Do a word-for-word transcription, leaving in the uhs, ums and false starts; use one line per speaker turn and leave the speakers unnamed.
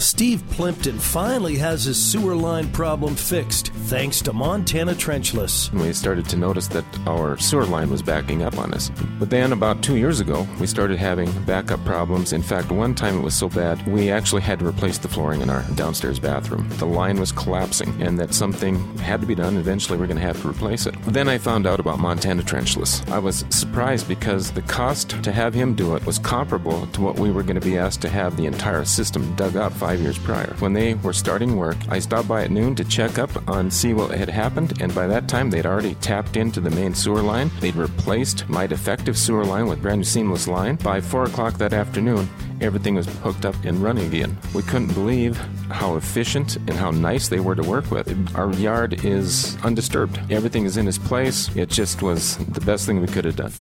Steve Plimpton finally has his sewer line problem fixed thanks to Montana Trenchless.
We started to notice that our sewer line was backing up on us. But then about two years ago, we started having backup problems. In fact, one time it was so bad, we actually had to replace the flooring in our downstairs bathroom. The line was collapsing, and that something had to be done. Eventually, we're going to have to replace it. Then I found out about Montana Trenchless. I was surprised because the cost to have him do it was comparable to what we were going to be asked to have the entire system dug up five years prior. When they were starting work, I stopped by at noon to check up on see what had happened, and by that time they'd already tapped into the main sewer line. They'd replaced my defective sewer line with brand new seamless line. By four o'clock that afternoon, everything was hooked up and running again. We couldn't believe how efficient and how nice they were to work with. Our yard is undisturbed. Everything is in its place. It just was the best thing we could have done.